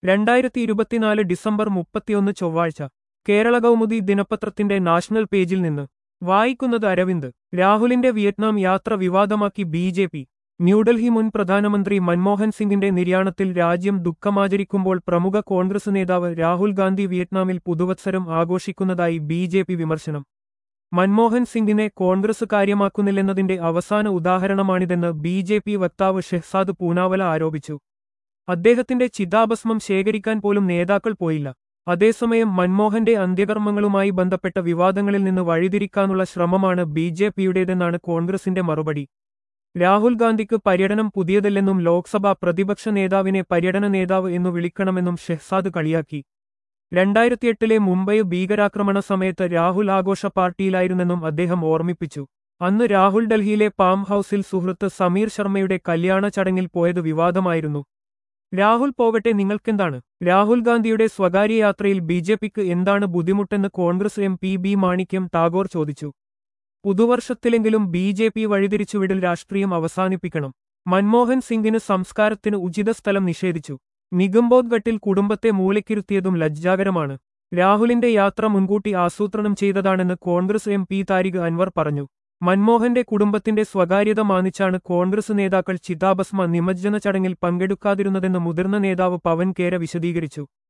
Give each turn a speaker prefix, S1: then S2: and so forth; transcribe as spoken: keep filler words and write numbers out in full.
S1: രണ്ടായിരത്തി ഇരുപത്തിനാല് ഡിസംബർ മുപ്പത്തിയൊന്ന് ചൊവ്വാഴ്ച കേരള കൗമുദി ദിനപത്രത്തിന്റെ നാഷണൽ പേജിൽ നിന്ന് വായിക്കുന്നത് അരവിന്ദ്. രാഹുലിന്റെ വിയറ്റ്നാം യാത്ര വിവാദമാക്കി ബി ജെ പി. ന്യൂഡൽഹി. മുൻ പ്രധാനമന്ത്രി മൻമോഹൻ സിംഗിന്റെ നിര്യാണത്തിൽ രാജ്യം ദുഃഖമാചരിക്കുമ്പോൾ പ്രമുഖ കോൺഗ്രസ് നേതാവ് രാഹുൽ ഗാന്ധി വിയറ്റ്നാമിൽ പുതുവത്സരം ആഘോഷിക്കുന്നതായി ബി ജെ പി വിമർശനം. മൻമോഹൻ സിംഗിനെ കോൺഗ്രസ് കാര്യമാക്കുന്നില്ലെന്നതിന്റെ അവസാന ഉദാഹരണമാണിതെന്ന് ബി ജെ പി വക്താവ് ഷെഹ്സാദ് പൂനാവല ആരോപിച്ചു. അദ്ദേഹത്തിന്റെ ചിതാഭസ്മം ശേഖരിക്കാൻ പോലും നേതാക്കൾ പോയില്ല. അതേസമയം മൻമോഹന്റെ അന്ത്യകർമ്മങ്ങളുമായി ബന്ധപ്പെട്ട വിവാദങ്ങളിൽ നിന്ന് വഴിതിരിക്കാനുള്ള ശ്രമമാണ് ബി ജെ പിയുടേതെന്നാണ് കോൺഗ്രസിന്റെ മറുപടി. രാഹുൽ ഗാന്ധിക്ക് പര്യടനം പുതിയതല്ലെന്നും ലോക്സഭാ പ്രതിപക്ഷ നേതാവിനെ പര്യടന നേതാവ് എന്നു വിളിക്കണമെന്നും ഷെഹ്സാദ് കളിയാക്കി. രണ്ടായിരത്തിയെട്ടിലെ മുംബൈ ഭീകരാക്രമണ സമയത്ത് രാഹുൽ ആഘോഷ പാർട്ടിയിലായിരുന്നെന്നും അദ്ദേഹം ഓർമ്മിപ്പിച്ചു. അന്ന് രാഹുൽ ഡൽഹിയിലെ പാം ഹൌസിൽ സുഹൃത്ത് സമീർ ശർമ്മയുടെ കല്യാണ ചടങ്ങിൽ പോയത് വിവാദമായിരുന്നു. രാഹുൽ പോകട്ടെ, നിങ്ങൾക്കെന്താണ്? രാഹുൽ ഗാന്ധിയുടെ സ്വകാര്യ യാത്രയിൽ ബി ജെ പിക്ക് എന്താണ് ബുദ്ധിമുട്ടെന്ന് Congress M P B Manickam Tagore ചോദിച്ചു. പുതുവർഷത്തിലെങ്കിലും ബി ജെ പി വഴിതിരിച്ചുവിടൽ രാഷ്ട്രീയം അവസാനിപ്പിക്കണം. മൻമോഹൻ സിംഗിന് സംസ്കാരത്തിന് ഉചിത സ്ഥലം നിഷേധിച്ചു. നിഗംബോധ്ഘട്ടിൽ കുടുംബത്തെ മൂലക്കിരുത്തിയതും ലജ്ജാകരമാണ്. രാഹുലിന്റെ യാത്ര മുൻകൂട്ടി ആസൂത്രണം ചെയ്തതാണെന്ന് കോൺഗ്രസ് എം പി താരിഖ് അൻവർ പറഞ്ഞു. മൻമോഹന്റെ കുടുംബത്തിന്റെ സ്വകാര്യത മാനിച്ചാണ് കോൺഗ്രസ് നേതാക്കൾ ചിതാഭസ്മ നിമജ്ജന ചടങ്ങിൽ പങ്കെടുക്കാതിരുന്നതെന്ന് മുതിർന്ന നേതാവ് പവൻ കേര വിശദീകരിച്ചു.